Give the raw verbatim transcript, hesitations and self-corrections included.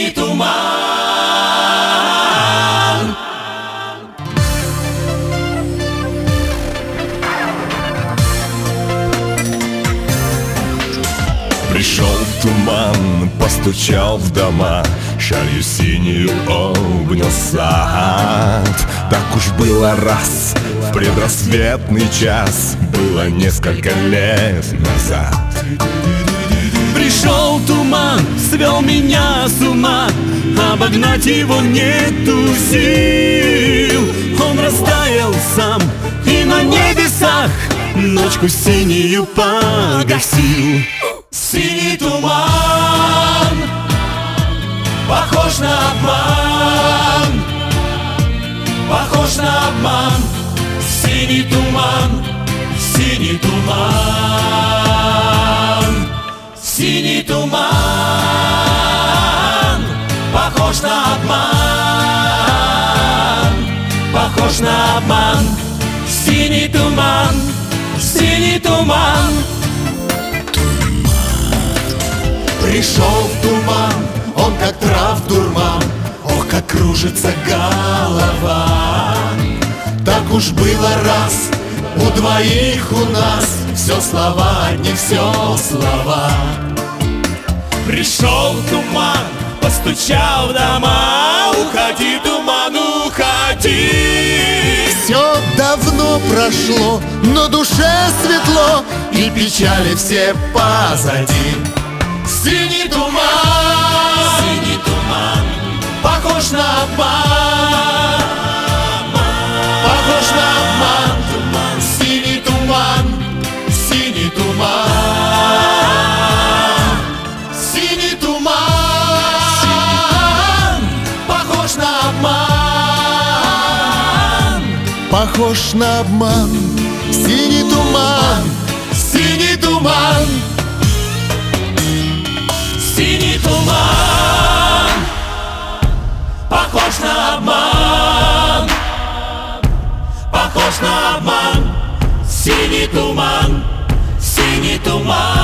синий туман. Пришел туман, постучал в дома, шалью синюю обнял сад. Так уж было раз в предрассветный час, было несколько лет назад. Пришел туман, свел меня с ума, обогнать его нету сил. Он растаял сам, и на небесах ночку синюю погасил. Синий туман, похож на обман, похож на обман. Синий туман, синий туман, синий туман, похож на обман, похож на обман. Синий туман, синий туман. Пришел в туман, он как трав дурман, ох, как кружится голова. Так уж было раз, у двоих у нас все слова, не все слова. Пришел туман, постучал в дома, уходи, туман, уходи. Все давно прошло, но душе светло, и печали все позади. Синий туман, синий туман, похож на обман, похож на обман. Синий туман, синий туман, синий туман, похож на обман, похож на обман. Синий туман, синий туман. синий туман, похож на обман, похож на обман. Синий туман, синий туман.